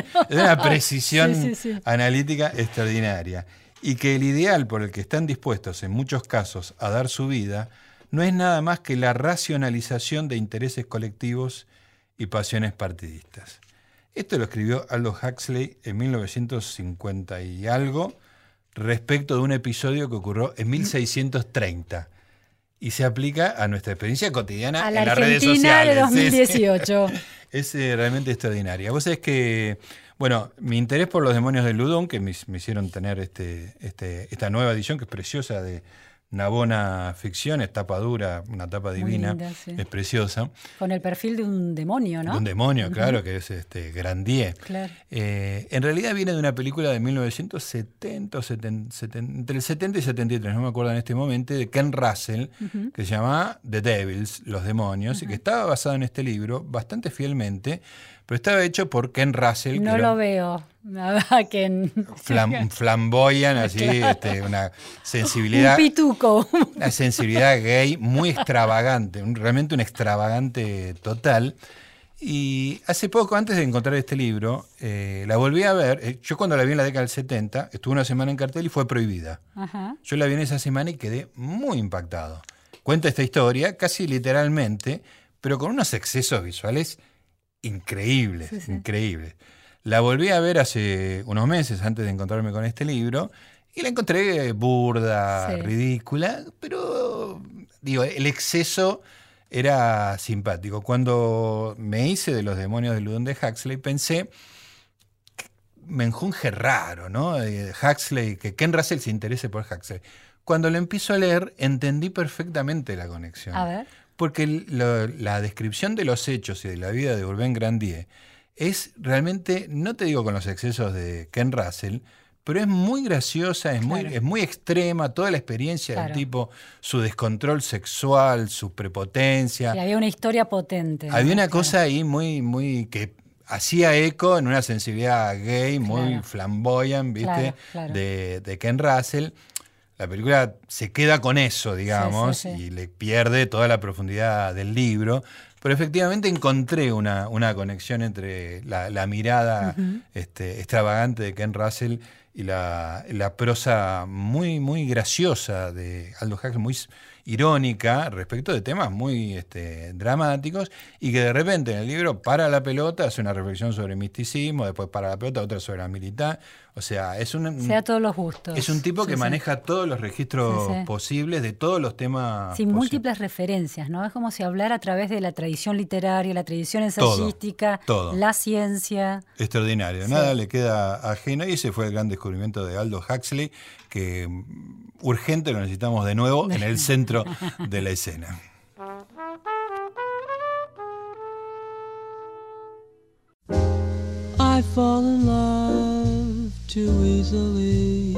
analítica extraordinaria. Y que el ideal por el que están dispuestos en muchos casos a dar su vida no es nada más que la racionalización de intereses colectivos y pasiones partidistas. Esto lo escribió Aldous Huxley en 1950 y algo, respecto de un episodio que ocurrió en 1630. Y se aplica a nuestra experiencia cotidiana en las redes sociales. De 2018. Es realmente extraordinaria. Vos sabés que, bueno, mi interés por Los demonios del Ludón, que me hicieron tener esta nueva edición, que es preciosa, de Navona Ficción, es tapa dura, una tapa divina, linda, es preciosa. Con el perfil de un demonio, ¿no? De un demonio, claro, que es Grandier. Claro. En realidad viene de una película de 1970, entre el 70 y 73, no me acuerdo en este momento, de Ken Russell, que se llama The Devils, Los demonios, y que estaba basado en este libro bastante fielmente, pero estaba hecho por Ken Russell. No lo veo. Ken. Flamboyan, así, una sensibilidad. Un pituco. Una sensibilidad gay muy extravagante, realmente un extravagante total. Y hace poco, antes de encontrar este libro, la volví a ver. Yo cuando la vi en la década del 70, estuve una semana en cartel y fue prohibida. Ajá. Yo la vi en esa semana y quedé muy impactado. Cuenta esta historia, casi literalmente, pero con unos excesos visuales increíbles, increíbles. La volví a ver hace unos meses antes de encontrarme con este libro y la encontré burda, ridícula, pero digo, el exceso era simpático. Cuando me hice de Los demonios del Ludón de Huxley, pensé, menjunje raro, ¿no? Huxley, que Ken Russell se interese por Huxley. Cuando lo empiezo a leer, entendí perfectamente la conexión. A ver. Porque la descripción de los hechos y de la vida de Urbain Grandier es realmente, no te digo con los excesos de Ken Russell, pero es muy graciosa, es muy extrema, toda la experiencia del tipo, su descontrol sexual, su prepotencia. Sí, había una historia potente. Había una cosa ahí muy que hacía eco en una sensibilidad gay, muy flamboyant, ¿viste? De Ken Russell. La película se queda con eso, digamos, y le pierde toda la profundidad del libro. Pero efectivamente encontré una conexión entre la mirada extravagante de Ken Russell la prosa muy, muy graciosa de Aldous Huxley, muy irónica respecto de temas muy dramáticos, y que de repente en el libro para la pelota, hace una reflexión sobre el misticismo, después para la pelota otra sobre la militar. O sea, es sea todos los gustos. Es un tipo que maneja todos los registros posibles de todos los temas. Sin múltiples referencias, ¿no? Es como si hablara a través de la tradición literaria, la tradición ensayística, todo. La ciencia. Extraordinario, nada le queda ajeno, y ese fue el gran descubrimiento de Aldous Huxley, que urgente lo necesitamos de nuevo en el centro de la escena. I fall in love too easily.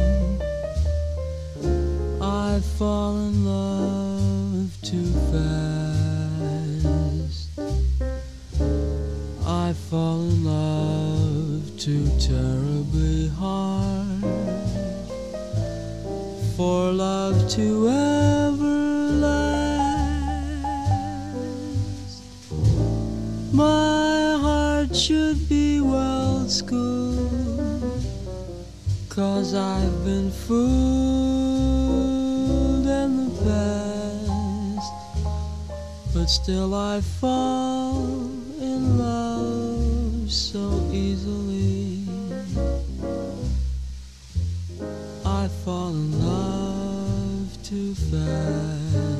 I fall in love too fast. I fall in love too terribly hard for love to ever last. My heart should be well schooled, 'cause I've been fooled in the past, but still I fall in love so easily. I fall in love too fast.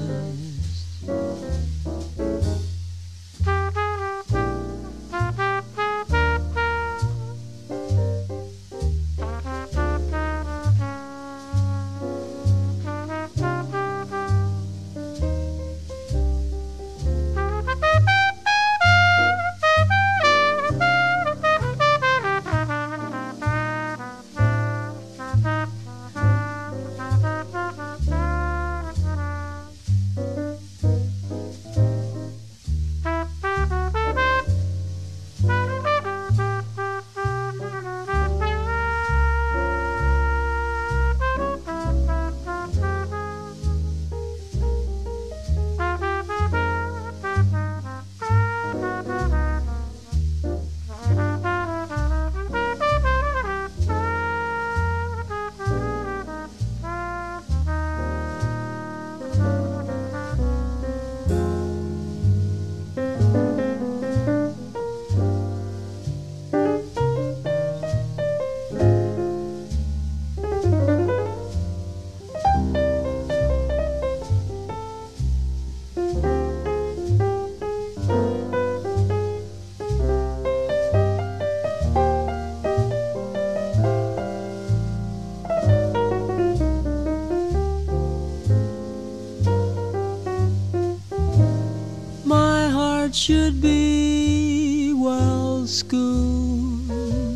Should be well schooled,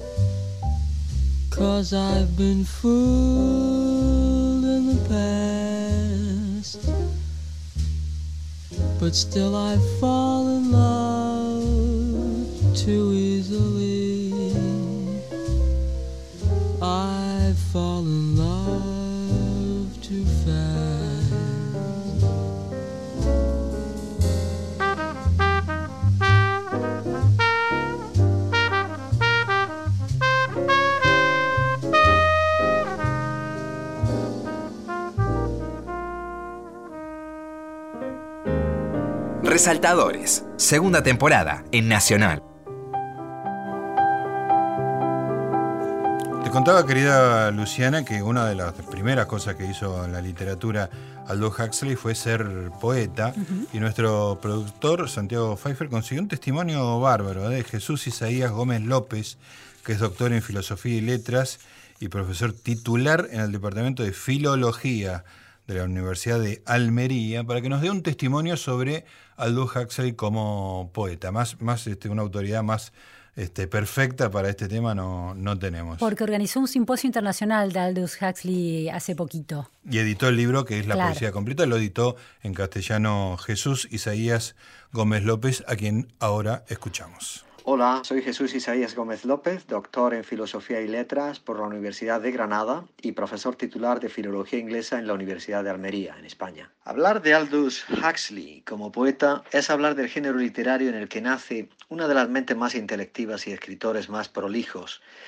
'cause I've been fooled in the past, but still I fall in love too easily. I fall in love too fast. Resaltadores, segunda temporada en Nacional. Te contaba, querida Luciana, que una de las primeras cosas que hizo en la literatura Aldous Huxley fue ser poeta, y nuestro productor Santiago Pfeiffer consiguió un testimonio bárbaro de Jesús Isaías Gómez López, que es doctor en Filosofía y Letras y profesor titular en el Departamento de Filología de la Universidad de Almería, para que nos dé un testimonio sobre Aldous Huxley como poeta. Más una autoridad más perfecta para este tema no tenemos. Porque organizó un simposio internacional de Aldous Huxley hace poquito. Y editó el libro, que es La Poesía Completa, lo editó en castellano Jesús Isaías Gómez López, a quien ahora escuchamos. Hola, soy Jesús Isaías Gómez López, doctor en Filosofía y Letras por la Universidad de Granada y profesor titular de Filología Inglesa en la Universidad de Almería, en España. Hablar de Aldous Huxley como poeta es hablar del género literario en el que nace una de las mentes más intelectivas y escritores más prolijos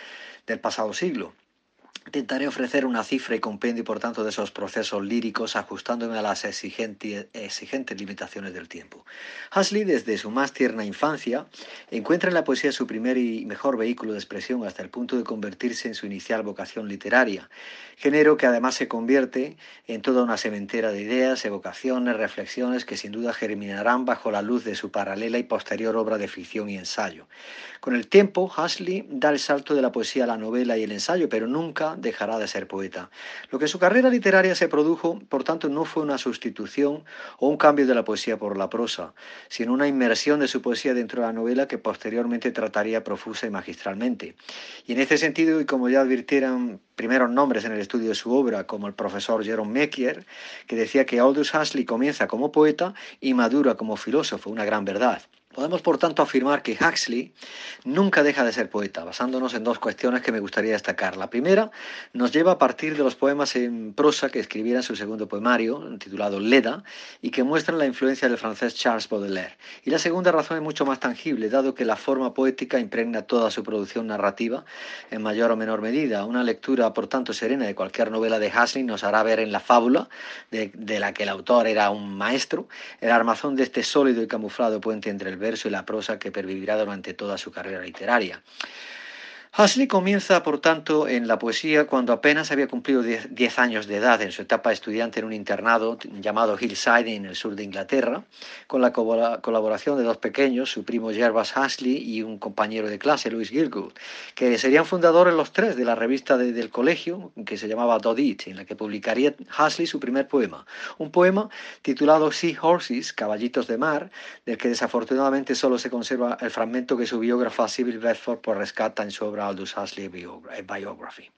del pasado siglo. Intentaré ofrecer una cifra y compendio, por tanto, de esos procesos líricos, ajustándome a las exigentes limitaciones del tiempo. Huxley, desde su más tierna infancia, encuentra en la poesía su primer y mejor vehículo de expresión, hasta el punto de convertirse en su inicial vocación literaria, género que además se convierte en toda una sementera de ideas, evocaciones, reflexiones que sin duda germinarán bajo la luz de su paralela y posterior obra de ficción y ensayo. Con el tiempo, Huxley da el salto de la poesía a la novela y el ensayo, pero nunca dejará de ser poeta. Lo que en su carrera literaria se produjo, por tanto, no fue una sustitución o un cambio de la poesía por la prosa, sino una inmersión de su poesía dentro de la novela que posteriormente trataría profusa y magistralmente. Y en este sentido, y como ya advirtieran primeros nombres en el estudio de su obra, como el profesor Jerome Mekier, que decía que Aldous Huxley comienza como poeta y madura como filósofo, una gran verdad. Podemos, por tanto, afirmar que Huxley nunca deja de ser poeta, basándonos en dos cuestiones que me gustaría destacar. La primera nos lleva a partir de los poemas en prosa que escribiera en su segundo poemario, titulado Leda, y que muestran la influencia del francés Charles Baudelaire. Y la segunda razón es mucho más tangible, dado que la forma poética impregna toda su producción narrativa, en mayor o menor medida. Una lectura, por tanto, serena de cualquier novela de Huxley nos hará ver en la fábula, de la que el autor era un maestro, el armazón de este sólido y camuflado puente entre el verso y la prosa que pervivirá durante toda su carrera literaria. Huxley comienza, por tanto, en la poesía cuando apenas había cumplido 10 años de edad, en su etapa de estudiante en un internado llamado Hillside en el sur de Inglaterra, con la colaboración de dos pequeños, su primo Jervas Huxley y un compañero de clase, Louis Gilgood, que serían fundadores los tres de la revista del colegio, que se llamaba Dodit, en la que publicaría Huxley su primer poema, un poema titulado Sea Horses, Caballitos de Mar, del que desafortunadamente solo se conserva el fragmento que su biógrafa Sybil Bedford rescata en su obra Aldous Huxley Biography.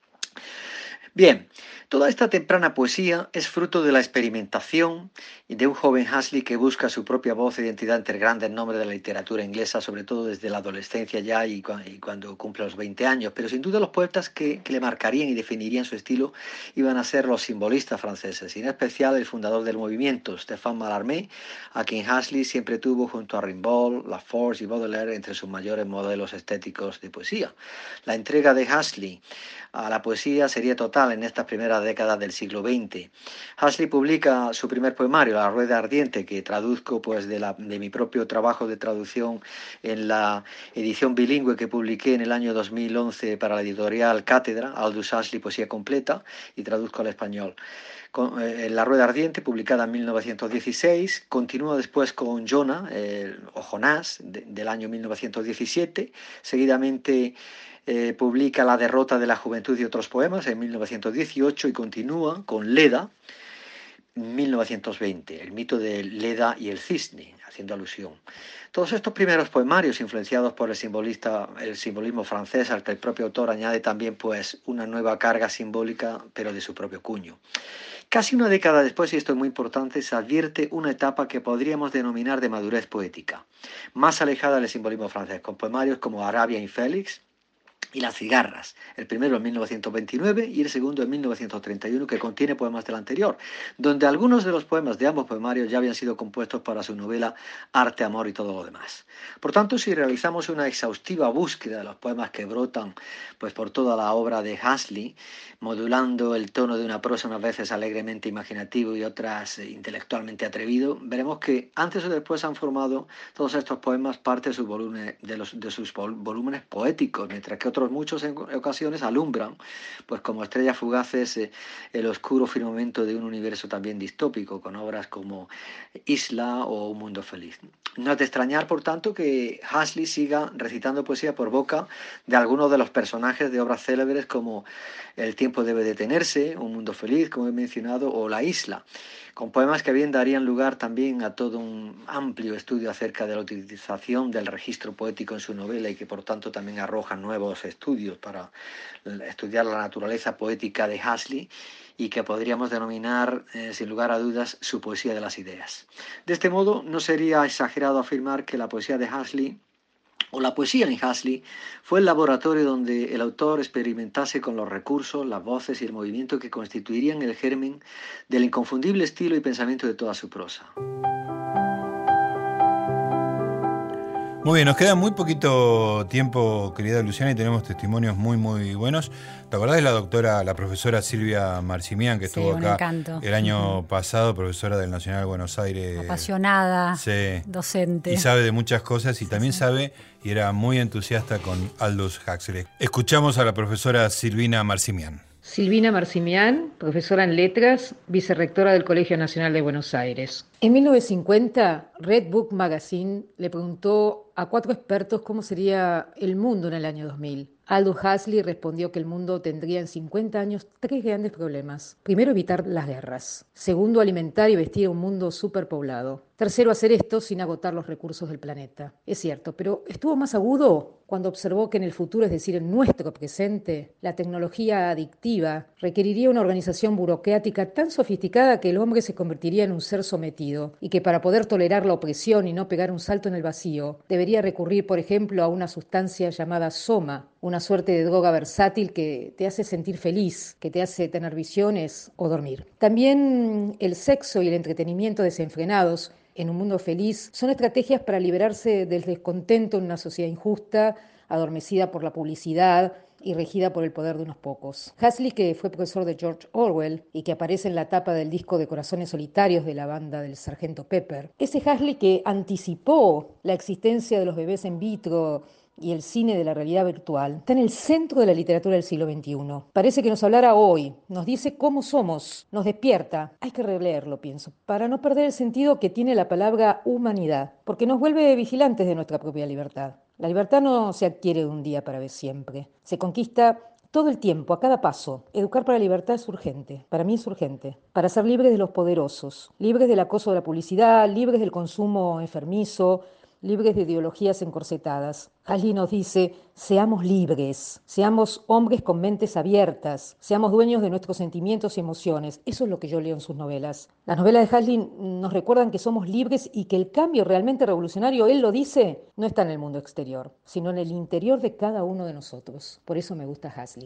Bien, toda esta temprana poesía es fruto de la experimentación de un joven Huxley que busca su propia voz e identidad entre grandes nombres de la literatura inglesa, sobre todo desde la adolescencia ya y cuando cumple los 20 años. Pero sin duda los poetas que le marcarían y definirían su estilo iban a ser los simbolistas franceses, y en especial el fundador del movimiento, Stéphane Mallarmé, a quien Huxley siempre tuvo junto a Rimbaud, Laforge y Baudelaire entre sus mayores modelos estéticos de poesía. La entrega de Huxley a la poesía sería total en estas primeras décadas del siglo XX. Huxley publica su primer poemario, La Rueda Ardiente, que traduzco pues de mi propio trabajo de traducción en la edición bilingüe que publiqué en el año 2011 para la editorial Cátedra, Aldous Huxley, Poesía Completa, y traduzco al español. La Rueda Ardiente, publicada en 1916, continúa después con Jonah, o Jonás, del año 1917, seguidamente publica La Derrota de la Juventud y otros poemas en 1918 y continúa con Leda en 1920, el mito de Leda y el cisne, haciendo alusión. Todos estos primeros poemarios, influenciados por el simbolismo francés, al que el propio autor añade también pues una nueva carga simbólica, pero de su propio cuño. Casi una década después, y esto es muy importante, se advierte una etapa que podríamos denominar de madurez poética, más alejada del simbolismo francés, con poemarios como Arabia y Félix y Las cigarras, el primero en 1929 y el segundo en 1931, que contiene poemas del anterior, donde algunos de los poemas de ambos poemarios ya habían sido compuestos para su novela Arte, Amor y todo lo demás. Por tanto, si realizamos una exhaustiva búsqueda de los poemas que brotan pues por toda la obra de Huxley, modulando el tono de una prosa unas veces alegremente imaginativo y otras intelectualmente atrevido, veremos que antes o después han formado todos estos poemas parte de sus volúmenes poéticos, mientras que otros muchos en ocasiones alumbran, pues como estrellas fugaces, el oscuro firmamento de un universo también distópico, con obras como Isla o Un mundo feliz. No es de extrañar, por tanto, que Huxley siga recitando poesía por boca de algunos de los personajes de obras célebres como El tiempo debe detenerse, Un mundo feliz, como he mencionado, o La isla, con poemas que bien darían lugar también a todo un amplio estudio acerca de la utilización del registro poético en su novela, y que por tanto también arrojan nuevos estudios para estudiar la naturaleza poética de Huxley, y que podríamos denominar, sin lugar a dudas, su poesía de las ideas. De este modo, no sería exagerado afirmar que la poesía de Huxley, o la poesía en Huxley, fue el laboratorio donde el autor experimentase con los recursos, las voces y el movimiento que constituirían el germen del inconfundible estilo y pensamiento de toda su prosa. Muy bien, nos queda muy poquito tiempo, querida Luciana, y tenemos testimonios muy, muy buenos. ¿Te acordás de la profesora Silvia Marcimián, que estuvo acá el año pasado, profesora del Nacional de Buenos Aires? Apasionada, docente. Y sabe de muchas cosas y también sabe, y era muy entusiasta con Aldous Huxley. Escuchamos a la profesora Silvina Marcimián. Silvina Marcimián, profesora en letras, vicerrectora del Colegio Nacional de Buenos Aires. En 1950, Red Book Magazine le preguntó a 4 expertos cómo sería el mundo en el año 2000. Aldous Huxley respondió que el mundo tendría en 50 años 3 grandes problemas. Primero, evitar las guerras. Segundo, alimentar y vestir a un mundo superpoblado. Tercero, hacer esto sin agotar los recursos del planeta. Es cierto, pero estuvo más agudo cuando observó que en el futuro, es decir, en nuestro presente, la tecnología adictiva requeriría una organización burocrática tan sofisticada que el hombre se convertiría en un ser sometido y que para poder tolerar la opresión y no pegar un salto en el vacío, debería recurrir, por ejemplo, a una sustancia llamada soma, una suerte de droga versátil que te hace sentir feliz, que te hace tener visiones o dormir. También el sexo y el entretenimiento desenfrenados en un mundo feliz son estrategias para liberarse del descontento en una sociedad injusta, adormecida por la publicidad y regida por el poder de unos pocos. Huxley, que fue profesor de George Orwell y que aparece en la tapa del disco de Corazones Solitarios de la banda del Sargento Pepper, ese Huxley que anticipó la existencia de los bebés in vitro y el cine de la realidad virtual, está en el centro de la literatura del siglo XXI. Parece que nos hablara hoy, nos dice cómo somos, nos despierta. Hay que releerlo, pienso, para no perder el sentido que tiene la palabra humanidad, porque nos vuelve vigilantes de nuestra propia libertad. La libertad no se adquiere de un día para siempre, se conquista todo el tiempo, a cada paso. Educar para la libertad es urgente, para mí es urgente, para ser libres de los poderosos, libres del acoso de la publicidad, libres del consumo enfermizo, libres de ideologías encorsetadas. Huxley nos dice, seamos libres, seamos hombres con mentes abiertas, seamos dueños de nuestros sentimientos y emociones. Eso es lo que yo leo en sus novelas. Las novelas de Huxley nos recuerdan que somos libres y que el cambio realmente revolucionario, él lo dice, no está en el mundo exterior, sino en el interior de cada uno de nosotros. Por eso me gusta Huxley.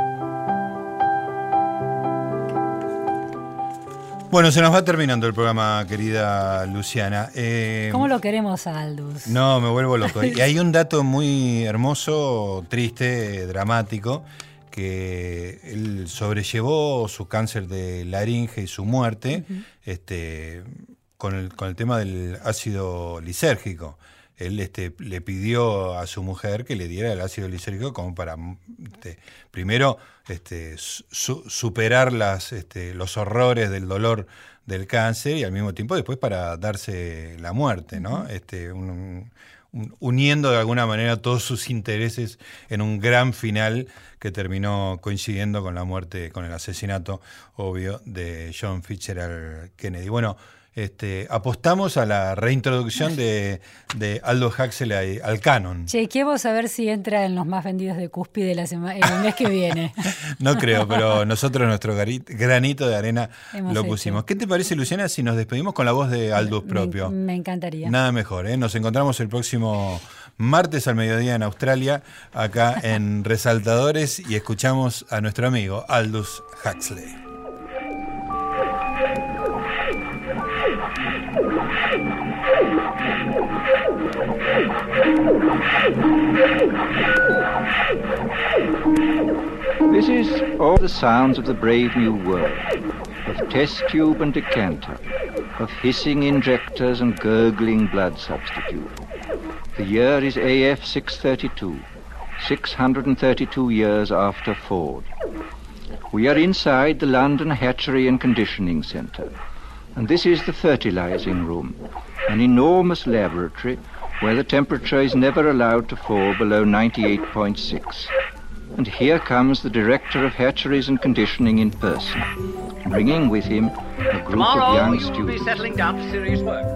Bueno, se nos va terminando el programa, querida Luciana. ¿Cómo lo queremos a Aldous? No, me vuelvo loco. Y hay un dato muy hermoso, triste, dramático, que él sobrellevó su cáncer de laringe y su muerte con el tema del ácido lisérgico. Él le pidió a su mujer que le diera el ácido lisérgico como para primero superar los horrores del dolor del cáncer y al mismo tiempo después para darse la muerte, ¿no? Uniendo de alguna manera todos sus intereses en un gran final que terminó coincidiendo con la muerte, con el asesinato obvio de John Fitzgerald Kennedy. Bueno, apostamos a la reintroducción de Aldous Huxley al canon. Chequeemos a ver si entra en los más vendidos de Cúspide el mes que viene. No creo, pero nosotros nuestro granito de arena lo pusimos. ¿Qué te parece, Luciana, si nos despedimos con la voz de Aldous propio? Me encantaría. Nada mejor, ¿eh? Nos encontramos el próximo martes al mediodía en Australia, acá en Resaltadores, y escuchamos a nuestro amigo Aldous Huxley. This is all the sounds of the brave new world, of test tube and decanter, of hissing injectors and gurgling blood substitute. The year is AF 632, 632 years after Ford. We are inside the London Hatchery and Conditioning Centre, and this is the fertilizing room, an enormous laboratory where the temperature is never allowed to fall below 98.6. And here comes the director of hatcheries and conditioning in person, bringing with him a group of young students. Tomorrow you will be settling down to serious work.